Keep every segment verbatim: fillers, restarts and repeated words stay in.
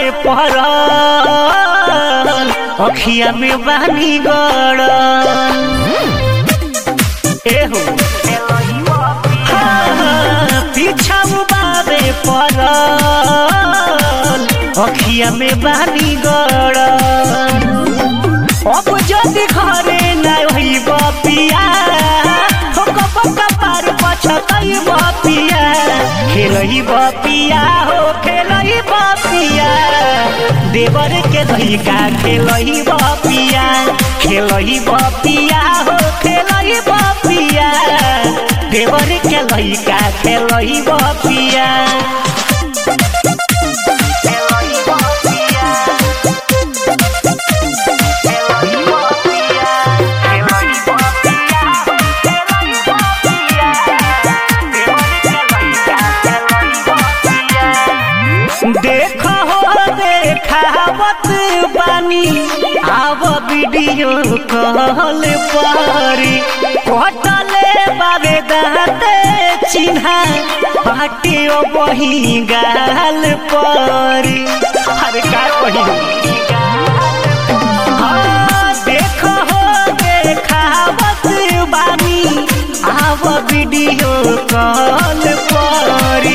पड़ल अखिया में बानी गड़ल एहो पीछा बाबे पड़ल अखिया में बानी गड़ल अब जदि घरे नहीं होई बपिया पार पछतई बपिया खेलई बपिया हो खेलई बपिया देवर के लइका खेलई बपिया खेलई बपिया हो खेलई बपिया देवर के लइका खेलई बपिया देख हो देखावत बानी आव वीडियो कॉल पारी कटले बाबे दाते चिन्हा बाटे ओ बही गाल पारी अरे का कही देख हो देखावत बानी आव वीडियो कॉल पारी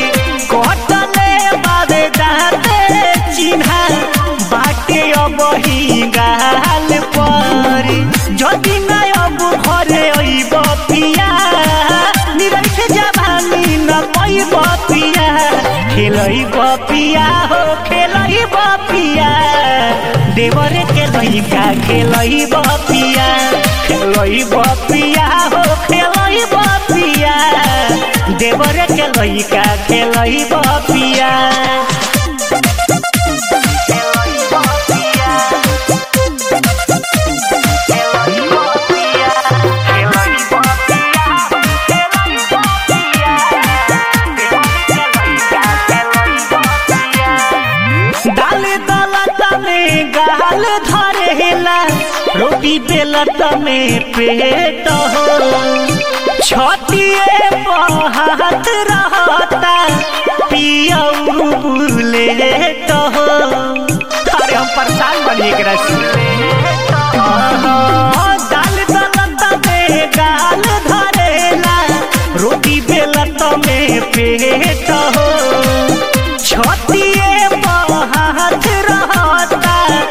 बाटे बही गाल पर जदि नहीं अब घरे अइब पिया निरख जवानी न पैब पिया खेलइब पिया हो खेलइब पिया देवर के लइका खेलइब पिया खेलइब पिया हो खेलइब पिया देवर के लइका खेलइब पिया गाल धरेला रोटी बेलत में पेट हो छतिए हाथ रहता पियऊ बुलेट हो अरे हम परेशान बनिए एकरा से दाल दलत में गाल धरेला रोटी बेलत में पेट हो छतिए हाथ रहता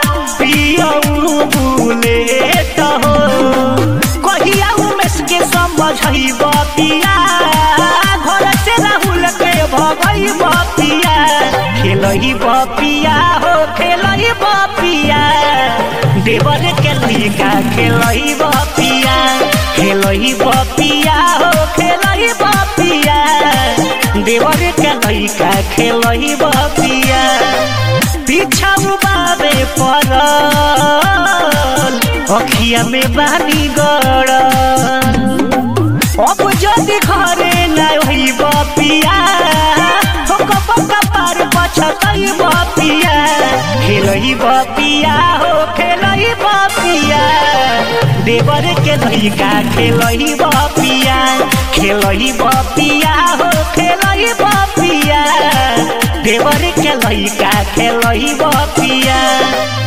बुलेट हो कहिया उमेश के समझई बपिया घर से राहुल के भगई बपिया खेलई बपिया हो खेलई बपिया देवर के लइका खेलई बपिया खेलई बपिया हो खेलई बपिया देवर के लइका खेलई बपिया पीछा बाबे पड़ल अखिया में बानी गड़ल अब जदि घरे नहीं होई बपिया पार पछतई बपिया खेलई बपिया हो खेलई बपिया देवर के लइका खेलई बपिया खेलई बपिया हो खेलई बपिया देवर के लइका खेलई बपिया।